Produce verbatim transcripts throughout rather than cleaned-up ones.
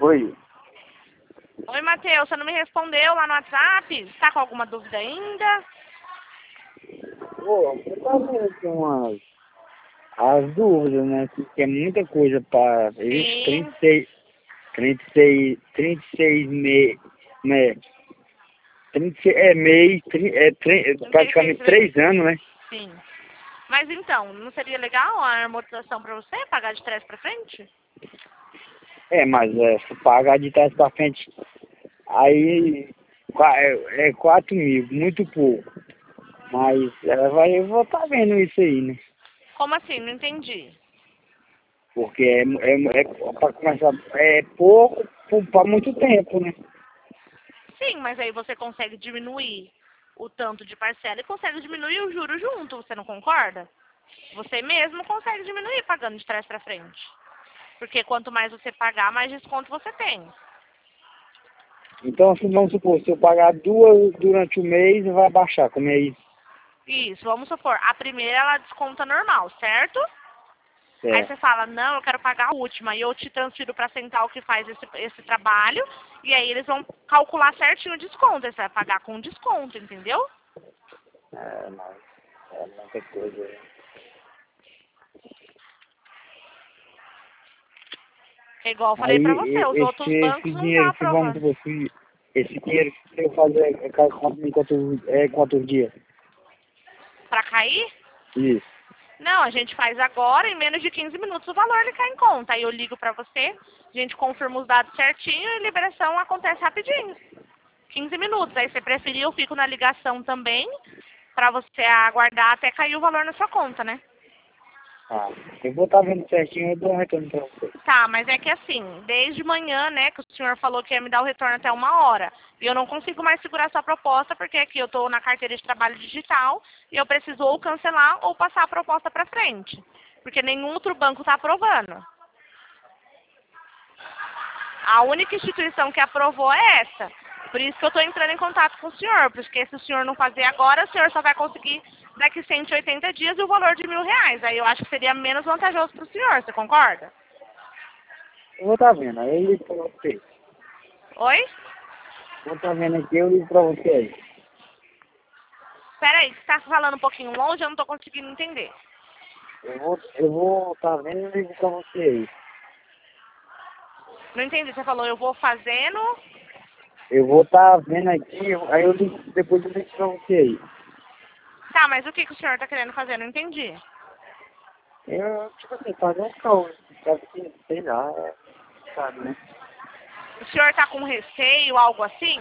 Oi. Oi, Matheus, você não me respondeu lá no WhatsApp? Está com alguma dúvida ainda? Pô, você tá vendo aqui umas... As dúvidas, né? Que é muita coisa para... Ixi, Sim. trinta e seis... trinta e seis... trinta e seis meses... Né? trinta e seis... É mês... trinta, é, trinta, praticamente três anos, né? Sim. Mas então, não seria legal a amortização para você, pagar de trás para frente? É, mas é, se pagar de trás pra frente... Aí... qua- É, é quatro mil, muito pouco. Mas ela vai... Eu vou estar vendo isso aí, né? Como assim? Não entendi. Porque é, é, é para começar, é pouco para muito tempo, né? Sim, mas aí você consegue diminuir o tanto de parcela e consegue diminuir o juro junto, você não concorda? Você mesmo consegue diminuir pagando de trás para frente. Porque quanto mais você pagar, mais desconto você tem. Então, se vamos supor, se eu pagar duas durante o mês, vai baixar, como é isso? Isso, vamos supor, a primeira ela desconta normal, certo? Aí É. você fala, não, eu quero pagar a última, e eu te transfiro para a central que faz esse, esse trabalho, e aí eles vão calcular certinho o desconto, você vai pagar com desconto, entendeu? É, mas é muita coisa. Né? É igual eu falei Aí, pra você, e- os esse, outros esse bancos não estão dinheiro, se vamos aprovando. supor, se, esse dinheiro, se eu fazer, é, ca- quanto- em quantos, é, quantos dias? Pra cair? Isso. Não, a gente faz agora, em menos de quinze minutos o valor ele cai em conta. Aí eu ligo pra você, a gente confirma os dados certinho e a liberação acontece rapidinho. quinze minutos. Aí se preferir, eu fico na ligação também, pra você aguardar até cair o valor na sua conta, né? Ah, eu vou estar vendo certinho, eu dou um retorno para você. Tá, mas é que assim, desde manhã, né, que o senhor falou que ia me dar o retorno até uma hora. E eu não consigo mais segurar sua proposta, porque aqui eu tô na carteira de trabalho digital e eu preciso ou cancelar ou passar a proposta pra frente. Porque nenhum outro banco tá aprovando. A única instituição que aprovou é essa. Por isso que eu tô entrando em contato com o senhor, porque se o senhor não fazer agora, o senhor só vai conseguir daqui cento e oitenta dias e o valor de mil reais. Aí eu acho que seria menos vantajoso pro senhor, você concorda? Eu vou estar vendo, aí eu ligo para você. Oi? Vou estar vendo aqui, eu ligo para você aí. Peraí, você tá falando um pouquinho longe, eu não tô conseguindo entender. Eu vou, eu vou estar vendo e eu ligo para você aí. Não entendi, você falou, eu vou fazendo... Eu vou estar vendo aqui, eu- aí eu ligo, depois eu ligo pra você aí. Tá, mas o que, que o senhor tá querendo fazer? Não entendi. Eu, tipo assim, fazer um caos, sabe que, sei lá, é, sabe, né? O senhor tá com receio, algo assim?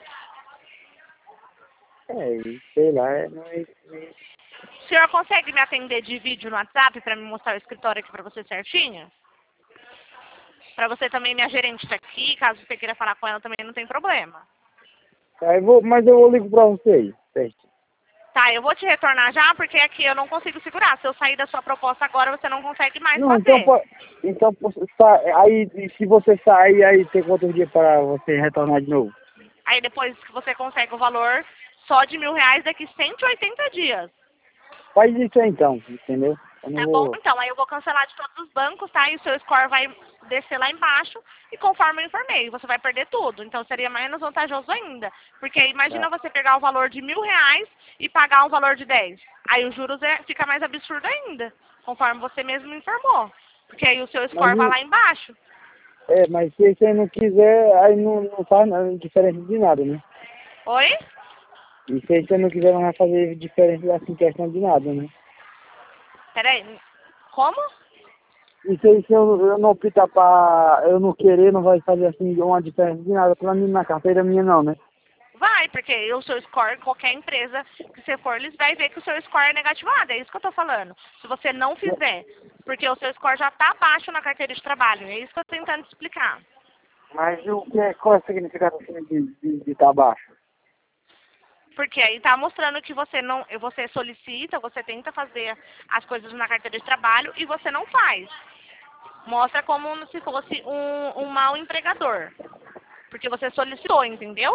É, e sei lá, é, não é isso mesmo. O senhor consegue me atender de vídeo no WhatsApp pra me mostrar o escritório aqui pra você certinho? Pra você também, minha gerente tá aqui, caso você queira falar com ela também não tem problema. Aí eu vou, mas eu vou ligo pra você aí, certo? Tá, eu vou te retornar já, porque aqui eu não consigo segurar. Se eu sair da sua proposta agora, você não consegue mais Não, então, fazer. pô, então, pô, sa- aí, e se você sair, aí tem quantos dias para você retornar de novo? Aí depois que você consegue o valor só de mil reais daqui cento e oitenta dias. Faz isso aí então, entendeu? Eu não Tá bom? vou... Então, aí eu vou cancelar de todos os bancos, tá? E o seu score vai descer lá embaixo. E conforme eu informei, você vai perder tudo. Então, seria menos vantajoso ainda. Porque imagina Tá. você pegar o valor de mil reais e pagar um valor de dez. Aí os juros é, fica mais absurdo ainda. Conforme você mesmo informou. Porque aí o seu Mas, score vai e- lá embaixo. é, mas se você não quiser, aí não, não faz nada, diferença de nada, né? Oi? E se você não quiser, não vai fazer diferença assim, questão de nada, né? Peraí. Como? E se, se eu, eu não optar pra eu não querer, não vai fazer assim uma diferença de nada pra mim na carteira minha não, né? Vai, porque o seu score, qualquer empresa que você for, eles vai ver que o seu score é negativado. É isso que eu tô falando. Se você não fizer, porque o seu score já tá abaixo na carteira de trabalho. É isso que eu tô tentando te explicar. Mas o que é, qual é o significado assim, de estar de, de tá baixo? Porque aí tá mostrando que você não, você solicita, você tenta fazer as coisas na carteira de trabalho e você não faz. Mostra como se fosse um, um mau empregador. Porque você solicitou, entendeu?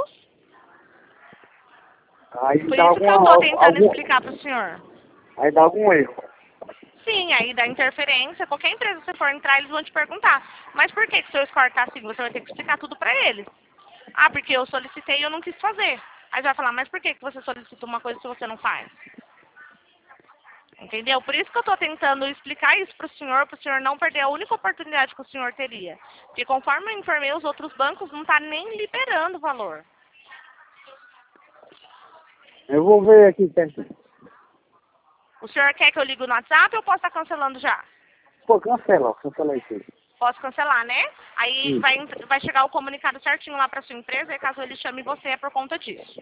Aí Por dá isso que alguma, eu tô tentando algum, explicar pro senhor. aí dá algum erro. Sim, aí dá interferência. Qualquer empresa que você for entrar, eles vão te perguntar. Mas por que que o seu score tá assim? Você vai ter que explicar tudo pra eles. Ah, porque eu solicitei e eu não quis fazer. Aí você vai falar, mas por que que você solicita uma coisa se você não faz? Entendeu? Por isso que eu estou tentando explicar isso para o senhor, para o senhor não perder a única oportunidade que o senhor teria. Porque conforme eu informei, os outros bancos não estão nem liberando o valor. Eu vou ver aqui certinho. O senhor quer que eu ligue no WhatsApp ou eu posso estar cancelando já? Pô, cancela, ó, cancela isso aí. Posso cancelar, né? Aí Isso. vai, vai chegar o comunicado certinho lá para sua empresa e caso ele chame você é por conta disso.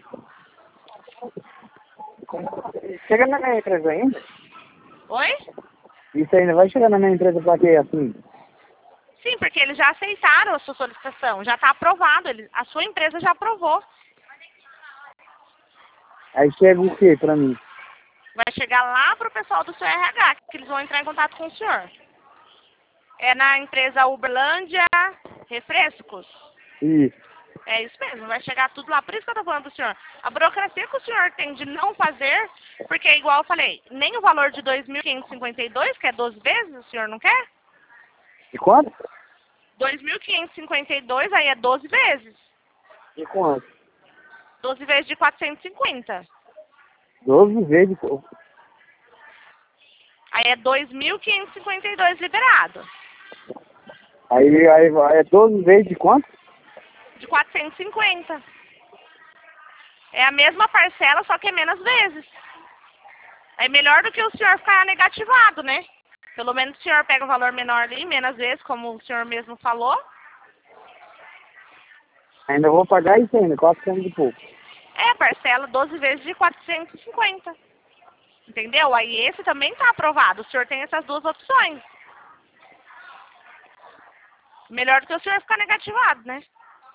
Chega na minha empresa ainda? Oi? Isso ainda vai chegar na minha empresa pra quê, assim? Sim, porque eles já aceitaram a sua solicitação, já está aprovado, eles, a sua empresa já aprovou. Aí chega o quê pra mim? Vai chegar lá para o pessoal do seu R H, que eles vão entrar em contato com o senhor. É na empresa Uberlândia Refrescos. Isso. É isso mesmo, vai chegar tudo lá. Por isso que eu tô falando pro senhor. A burocracia que o senhor tem de não fazer, porque igual eu falei, nem o valor de dois mil quinhentos e cinquenta e dois, que é doze vezes, o senhor não quer? De quanto? dois mil quinhentos e cinquenta e dois, aí é doze vezes. De quanto? doze vezes de quatrocentos e cinquenta. doze vezes, pô. Aí é dois mil quinhentos e cinquenta e dois liberado. Aí, aí vai- é doze vezes de quanto? De quatrocentos e cinquenta. É a mesma parcela, só que é menos vezes. É melhor do que o senhor ficar negativado, né? Pelo menos o senhor pega um valor menor ali, menos vezes, como o senhor mesmo falou. Ainda vou pagar isso ainda, quatrocentos e pouco. É, parcela doze vezes de quatrocentos e cinquenta. Entendeu? Aí esse também está aprovado. O senhor tem essas duas opções. Melhor do que o senhor ficar negativado, né?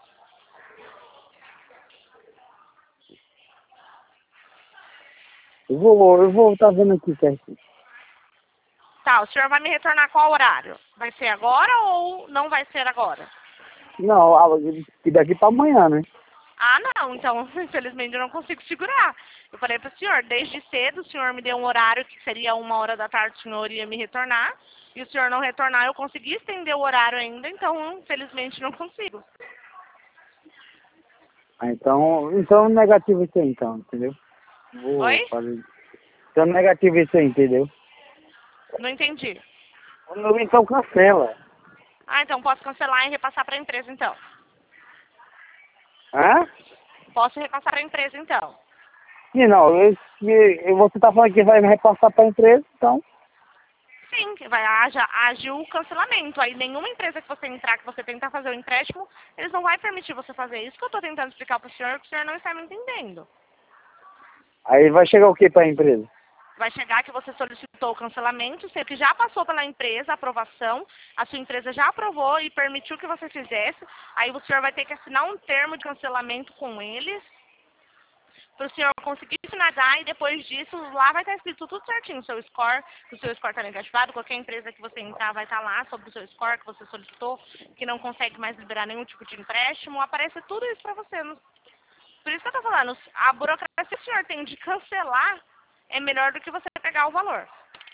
Eu vou, eu vou estar vendo aqui certinho. Tá, o senhor vai me retornar qual horário? Vai ser agora ou não vai ser agora? Não, ah, e daqui pra amanhã, né? Ah, não, então, infelizmente eu não consigo segurar. Eu falei para o senhor, desde cedo o senhor me deu um horário que seria uma hora da tarde, o senhor ia me retornar. E o senhor não retornar, eu consegui estender o horário ainda, então, infelizmente, não consigo. Ah, então, então negativo isso aí, então, entendeu? Vou Oi? fazer. Então negativo isso aí, entendeu? Não entendi. Então cancela. Ah, então posso cancelar e repassar para a empresa, então. Hã? Posso repassar para a empresa, então. Sim, não, eu, eu, você tá falando que vai repassar pra empresa, então. Sim, que vai haja, age o cancelamento. Aí nenhuma empresa que você entrar, que você tentar fazer o empréstimo, eles não vão permitir você fazer isso que eu estou tentando explicar para o senhor, que o senhor não está me entendendo. Aí vai chegar o que pra empresa? Vai chegar que você solicitou o cancelamento, sei que já passou pela empresa a aprovação, a sua empresa já aprovou e permitiu que você fizesse, aí o senhor vai ter que assinar um termo de cancelamento com eles, para o senhor conseguir finalizar e depois disso lá vai estar escrito tudo certinho, o seu score, o seu score está negativado, qualquer empresa que você entrar vai estar lá sobre o seu score que você solicitou, que não consegue mais liberar nenhum tipo de empréstimo, aparece tudo isso para você. Por isso que eu estou falando, a burocracia que o senhor tem de cancelar é melhor do que você pegar o valor.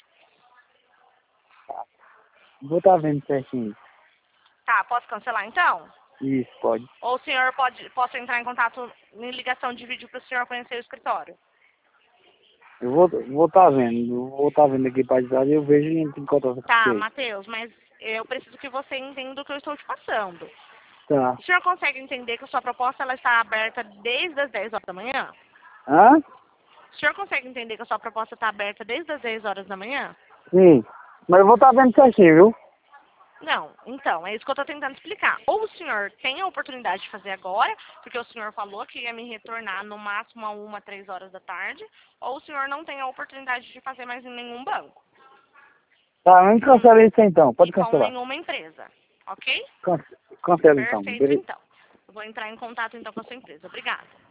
Vou estar vendo certinho. Tá, posso cancelar então? Isso, pode. Ou o senhor pode, posso entrar em contato em ligação de vídeo para o senhor conhecer o escritório? Eu vou vou estar vendo, eu vou estar vendo aqui pra trás e eu vejo e entro em contato com Tá, você. Matheus, mas eu preciso que você entenda o que eu estou te passando. Tá. O senhor consegue entender que a sua proposta ela está aberta desde as dez horas da manhã? Hã? O senhor consegue entender que a sua proposta está aberta desde as dez horas da manhã? Sim. Mas eu vou estar vendo certinho, viu? Não, então, é isso que eu estou tentando explicar. Ou o senhor tem a oportunidade de fazer agora, porque o senhor falou que ia me retornar no máximo a uma, três horas da tarde, ou o senhor não tem a oportunidade de fazer mais em nenhum banco. Tá, não cancela isso então, pode E com cancelar. nenhuma empresa, ok? Cance- Cancela então. Perfeito, Beleza. então. Eu vou entrar em contato então com a sua empresa. Obrigada.